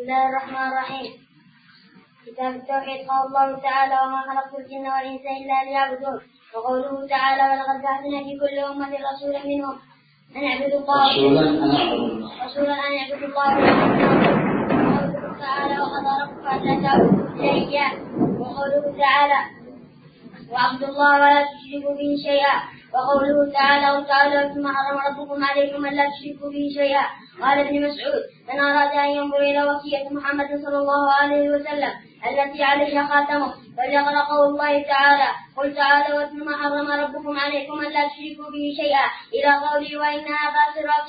الله الرحمن الرحيم. كتاب التوحيد. قال الله تعالى: وما خلقت الجن والإنس إلا ليعبدون. وقوله تعالى: ولقد بعثنا في كل أمة رسولا منهم أن اعبدوا الله. رسولا أن اعبدوا الله. وقوله تعالى: وقضى ربك ألا تعبدوا إلا إياه. وقوله تعالى: واعبدوا الله ولا تشركوا به شيئا. وقوله تعالى: ثم حرم ربكم عليكم ألا تشركوا به شيئا. قال ابن مسعود: من أراد أن ينظر إلى وصية محمد صلى الله عليه وسلم التي عليها خاتمه فليقرأ قول الله تعالى: قل تعالى واتل ما حرم ربكم عليكم ألا تشركوا به شيئا إلى قوله: وأن هذا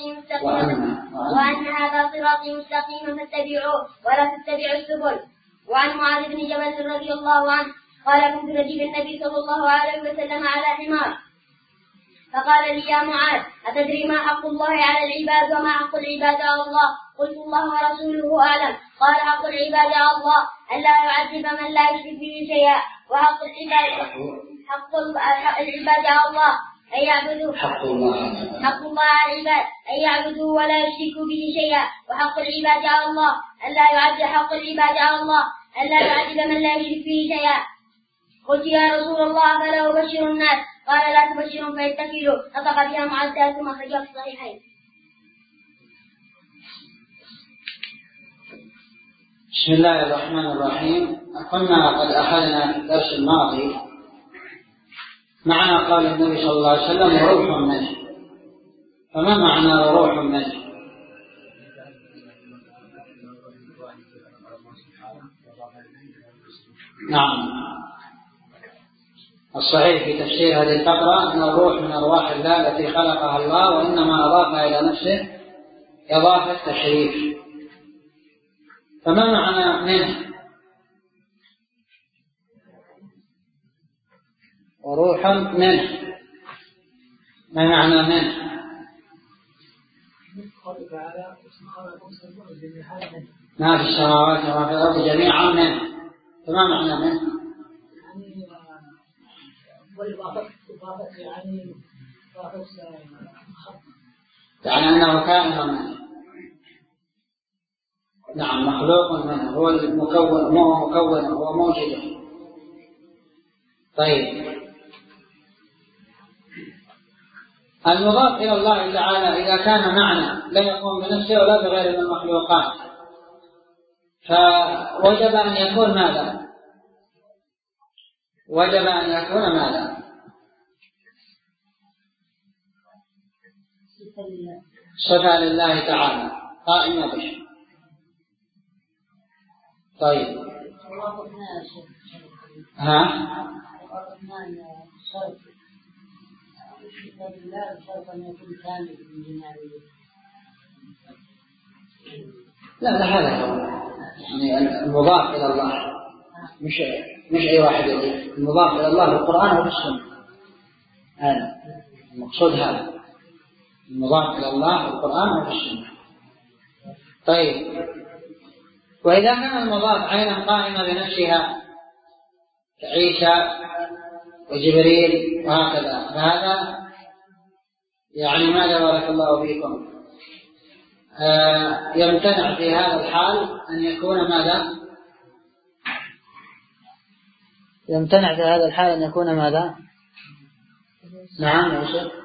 صراطي مستقيما فاتبعوه ولا تتبعوا السبل. وعن معاذ بن جبل رضي الله عنه قال: كنت رديف النبي صلى الله عليه وسلم على حمار، فقال لي: يا معاذ، أتدري ما حق الله على العباد وما حق العباد على الله؟ قلت: الله ورسوله أعلم. قال: حق العباد على الله ألا يعذب من لا يشرك به شيئا، وحق العباد على الله أن يعبدوا. حق الله على العباد أن يعبدوا ولا يشركوا به شيئا، وحق العباد على الله ألا يعذب. حق العباد على الله ألا يعذب من لا يشرك به شيئا. قلت: يا رسول الله، فلا أبشر الناس؟ قال: لا تبشرهم فيتكلوا. نطق بها معاذ ثم أخرجها في الصحيحين. بسم الله الرحمن الرحيم. كنا قد أخذنا في الدرس الماضي معنى قال النبي صلى الله عليه وسلم: وروح منه. فما معنى وروح منه؟ نعم، الصحيح في تفسير هذه الفقرة أن الروح من أرواح الله التي خلقها الله، وإنما أضافها إلى نفسه إضافة تشريف. فما معنى منه؟ وروحا منه، ما معنى منه؟ ما في السماوات وما في الأرض جميعا منه. فما معنى منه؟ يعني أنه كائن منه. نعم، مخلوق منه، هو المكون، هو مكون، هو موجود. طيب، المضاف إلى الله تعالى إذا كان معنى لا يقوم بنفسه ولا بغير من المخلوقات فوجب أن يكون ماذا؟ وجب أن يكون ماذا؟ صفة لله تعالى قائمة به. طيب، لا هذا هو يعني المضاف إلى الله، مش أي واحد يضيف. المضاف إلى الله بالقرآن وبالسنة، هذا المقصود، هذا المضاف إلى الله بالقرآن وبالسنة. طيب، وإذا كان المضاف عينا قائمة بنفسها كعيسى وجبريل وهكذا، فهذا يعني ماذا بارك الله فيكم يمتنع في هذا الحال أن يكون ماذا؟ يمتنع في هذا الحال أن يكون ماذا؟ نعم يا شيخ،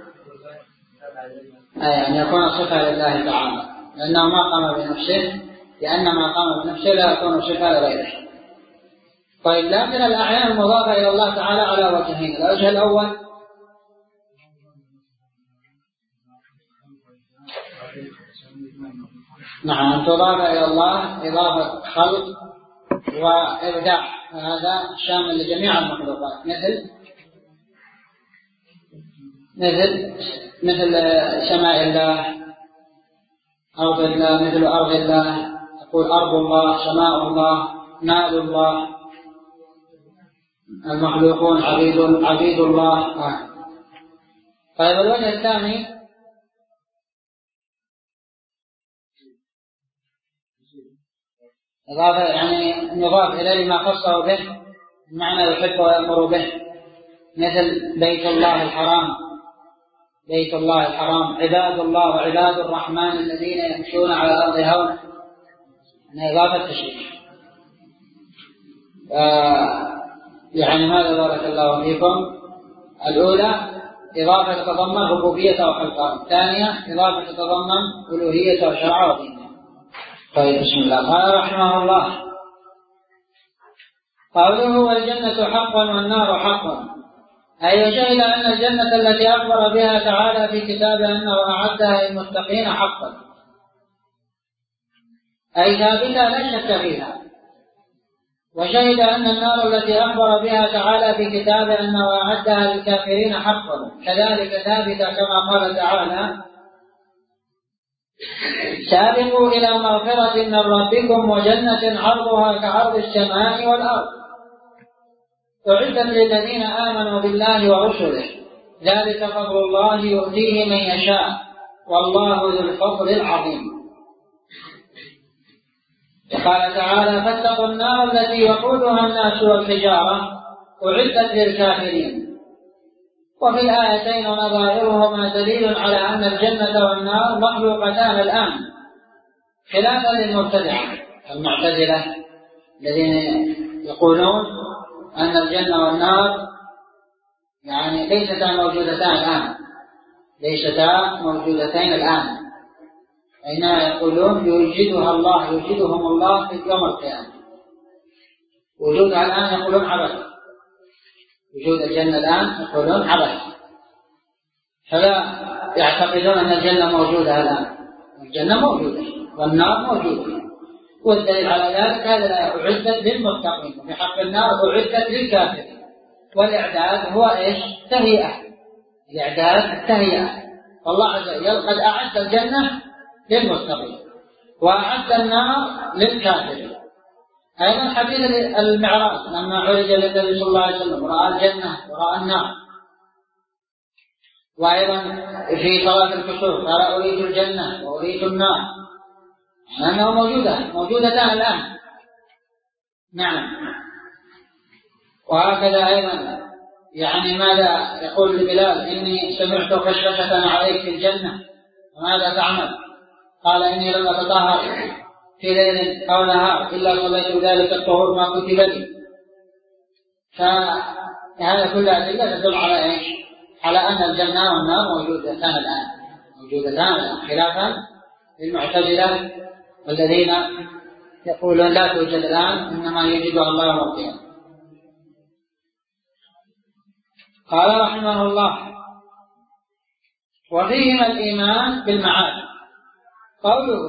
أن يكون صفة لله تعالى، لأنه ما قام بنفسه، لأن ما قام بنفسه لا يكون صفة لغيره. طيب، لكن الأعيان المضافة إلى الله تعالى على وجهين. الوجه الأول نعم، أن تضاف إلى الله إضافة خلق وإبداع، هذا شامل لجميع المخلوقات، مثل سماء الله، أرض الله، مثل أرض الله، تقول أرض الله، سماء الله، نار الله، المخلوقون عبيد الله. طيب، الوجه الثاني إضافة، يعني نضاف إليه ما خصه به بمعنى يحب ويأمر به، مثل بيت الله الحرام، عباد الله وعباد الرحمن الذين يمشون على الأرض هونا. من إضافة تشريف. يعني ماذا بارك الله فيكم؟ الأولى إضافة تتضمن ربوبية وخلقه، الثانية إضافة تتضمن ألوهية وشرع ودين. طيب بسم الله. قال رحمه الله: قوله والجنة حق والنار حق، أي شهد أن الجنة التي أخبر بها تعالى في كتابه أنه أعدها للمتقين حقا، أي ثابتة لا شك فيها. وشهد أن النار التي أخبر بها تعالى في كتابه أنه أعدها للكافرين حقا كذلك ثابتة، كما قال تعالى: سابقوا إلى مغفرة من ربكم وجنة عرضها كعرض السماء والأرض أعدت للذين آمنوا بالله ورسله ذلك فضل الله يؤتيه من يشاء والله ذو الفضل العظيم. قال تعالى: فاتقوا النار التي وقودها الناس والحجارة أعدت للكافرين. وفي الآيتين ونظائرهما دليل على أن الجنة والنار مخلوقتان الآن، خلافا للمبتدعة المعتزلة الذين يقولون أن الجنة والنار يعني ليستا موجودتان الآن، ليستا موجودتين الآن، إنما يقولون يوجدها الله، يوجدهم الله في يوم القيامة. وجودها الآن يقولون عبث، وجود الجنة الآن يقولون عبث، فلا يعتقدون أن الجنة موجودة الآن. الجنة موجودة والنار موجودة، والدليل على ذلك هذا أعدت للمتقين، وفي حق النار أعدت للكافرين. والإعداد هو إيش؟ تهيئة، الإعداد التهيئة. فالله عز وجل قد أعد الجنة للمتقين وأعد النار للكافرين. أيضا حديث المعراج لما عرج النبي صلى الله عليه وسلم رأى الجنة ورأى النار. وأيضا في صلاة الكسوف قال: أريد الجنة وأريد النار، لأنه موجودتان الآن. نعم. وهكذا أيضا يعني ماذا يقول لبلال: إني سمعت خشخشة عليك في الجنة وماذا تعمل؟ قال: إني لم أتطهر في ليل أو نهار إلا صليت ذلك الطهور ما كتب لي. فهذا كلها أدلة تدل على إيش؟ على أن الجنة والنار موجودتان الآن، خلافا للمعتزلة والذين يقولون لا توجد الآن، إنما يوجدها الله يوم القيامة. قال رحمه الله: وفيهما الإيمان بالمعاد. قوله: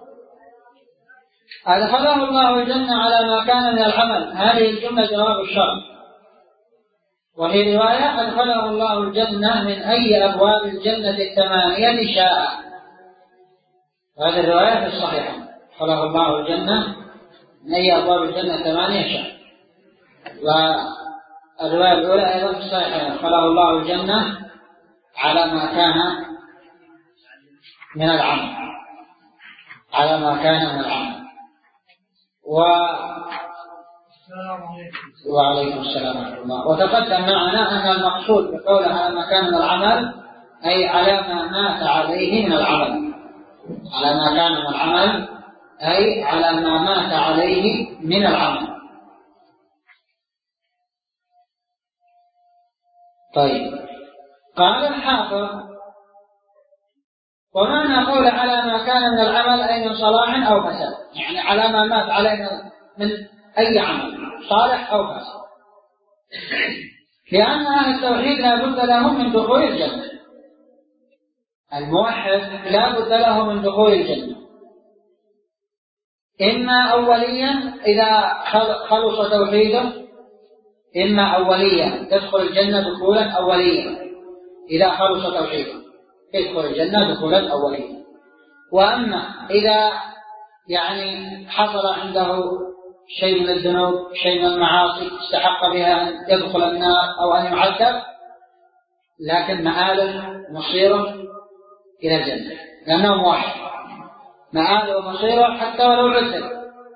أدخله الله الجنة على ما كان من العمل، هذه الجملة جواب الشرط. وفي رواية: أدخله الله الجنة من أي أبواب الجنة الثمانية شاء. وهذه الرواية في الصحيحة: أدخله الله الجنة من أي أبواب الجنة الثمانية شاء. والرواية الأولى أيضا في الصحيحة: أدخله الله الجنة على ما كان من العمل، على ما كان من العمل. وعليكم السلام ورحمة الله. وتقدم معنا أن المقصود بقوله على ما كان من العمل أي على ما مات عليه من العمل، على ما كان من العمل أي على ما مات عليه من العمل. طيب. قال الحافظ: ومعنى قول على ما كان من العمل أي من صلاح أو فساد، يعني على ما مات عليه من أي عمل صالح أو فاسد، لأن أهل التوحيد لا بد لهم من دخول الجنة. الموحد لا بد له من دخول الجنة، إما أوليا إذا خلص توحيده، إما أوليا يدخل الجنة دخولا أوليا إذا خلص توحيده، يدخل الجنة دخولا أوليا. وأما إذا يعني حصل عنده شيء من الذنوب، شيء من المعاصي استحق بها أن يدخل النار أو أن يعذب، لكن مآله مصيره إلى الجنة، لأنه موحد، مآله مصيره حتى ولو عذب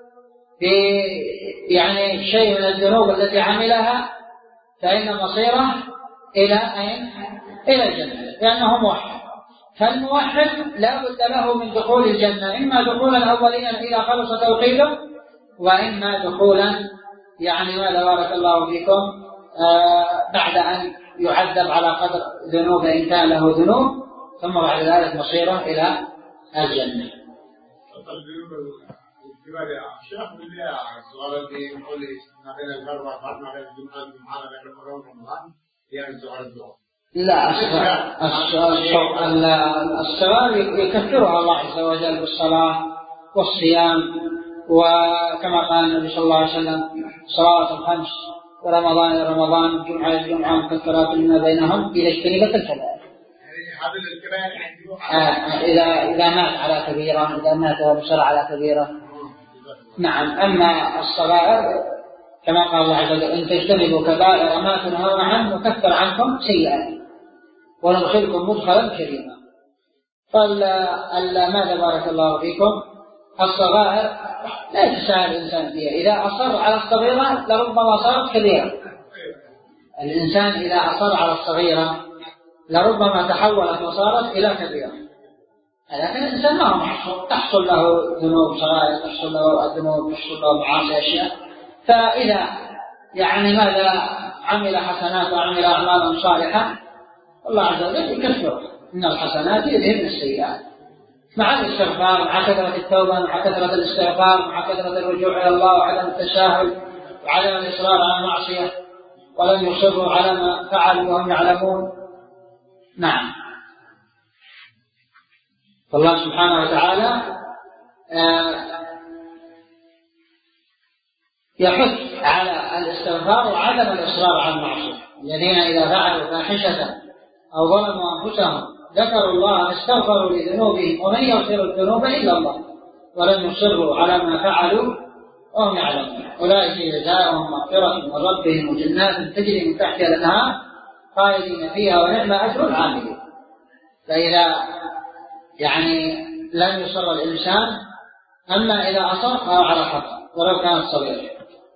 يعني شيء من الذنوب التي عملها، فإن مصيره إلى أين؟ إلى الجنة، لأنه موحد. فالموحد لا بد له من دخول الجنة، إما دخولا أوليا إذا خلص توحيده، وإما دخولا يعني ماذا بارك الله فيكم بعد أن يعذب على قدر ذنوب إن كان له ذنوب، ثم بعد ذلك مصيره إلى الجنة. لا، الصغار يكفرها الله عز وجل بالصلاة والصيام، وكما قال النبي صلى الله عليه وسلم صلاة الخمس ورمضان إلى رمضان الجمعة الجمعة مكفرات لما بينهم إذا اجتنبت الكبائر. إذا مات على كبيرة، إذا مات بشرع على كبيرة. نعم. أما الصغائر كما قال الله عز وجل إن تجتنبوا كبائر ما تنهون عنه نكفر عنكم سيئات وندخلكم مدخلا كريما. ماذا بارك الله فيكم الصغائر لا يتساهل الإنسان فيها، إذا أصر على الصغيرة لربما صارت كبيرة. الإنسان إذا أصر على الصغيرة لربما تحولت وصارت إلى كبيرة. لكن الإنسان ما هو محصور، تحصل له ذنوب صغائر، تحصل له ذنوب، تحصل له معاصي أشياء، فإذا يعني ماذا عمل حسنات وعمل أعمالا صالحة الله عز وجل يكفر من الحسنات يذهبن السيئات مع الاستغفار، مع كثرة التوبة، مع كثرة الاستغفار، مع كثرة الرجوع إلى الله وعدم التساهل وعدم الإصرار على المعصية، ولم يصروا على ما فعلوا وهم يعلمون. نعم. فالله سبحانه وتعالى يحث على الاستغفار وعدم الإصرار على المعصية. الذين إذا فعلوا فاحشة أو ظلموا أنفسهم ذكروا الله فاستغفروا لذنوبهم ومن يغفر الذنوب إلا الله ولم يصروا على ما فعلوا وهم يعلمون أولئك جزاؤهم مغفرة من ربهم وجنات تجري من تحتها الأنهار خالدين فيها ونعم أجر العاملين. فإذا يعني لم يصر الإنسان، أما إذا أصر فهو على خطأ ولو كان صغيرا.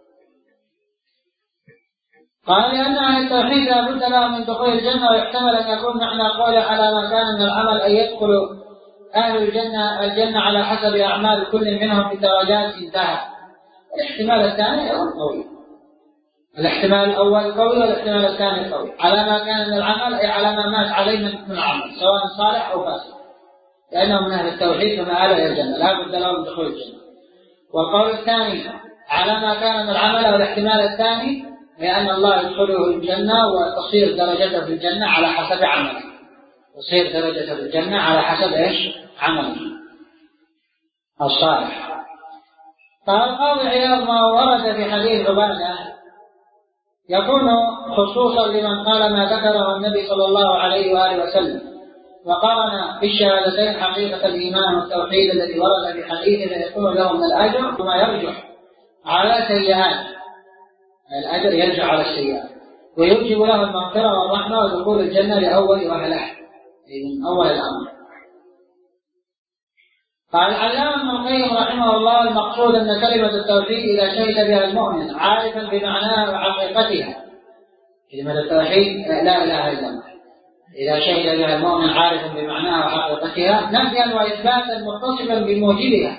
قال لأن أهل التوحيد لا بد له من دخول الجنة، ويحتمل أن يكون معنى قوله على ما كان من العمل أن يدخل أهل الجنة على حسب أعمال كل منهم في درجات انتهى. الاحتمال الثاني قوي، الاحتمال الأول قوي والاحتمال الثاني قوي. على ما كان من العمل أي على ما مات عليه من العمل سواء صالح أو فاسد، لأنه من أهل التوحيد فمآل إلى الجنة لا بد له من دخول الجنة. والقول الثاني على ما كان من العمل والاحتمال الثاني لأن الله يدخله الجنة وتصير درجته في الجنة على حسب عمله، تصير درجته في الجنة على حسب إيش؟ عمله الصالح. قال القاضي عياض ما ورد في حديث عبادة يكون خصوصا لمن قال ما ذكره النبي صلى الله عليه وآله وسلم وقارن بالشهادتين حقيقة الإيمان والتوحيد الذي ورد في حديث فيكون له من الأجر وما يرجح على سيئات، الأجر يرجع على السيئات ويوجب له المغفرة والرحمة ودخول الجنة لأول وهله من أول الأمر. قال العلامة ابن القيم رحمه الله المقصود أن كلمة التوحيد إذا شهد بها المؤمن عارفا بمعناها وحقيقتها، كلمة التوحيد لا إله إلا الله إذا شهد بها المؤمن عارفا بمعناها وحقيقتها نفيا وإثباتا متصفا بموجبها،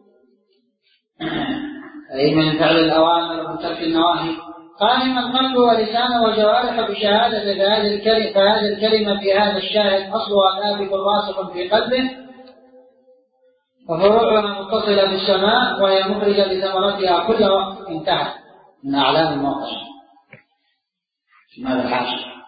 أي من فعل الأوامر ومن ترك النواهي، قائما قلبه ولسانه وجوارحه بشهادة فهذه الكلمة في هذا الشاهد أصلها ثابت راسخ في قلبه وفروعها متصلة بالسماء وهي مخرجة لثمرتها كل وقت انتهى من أعلام الموقع. ماذا الحاصل؟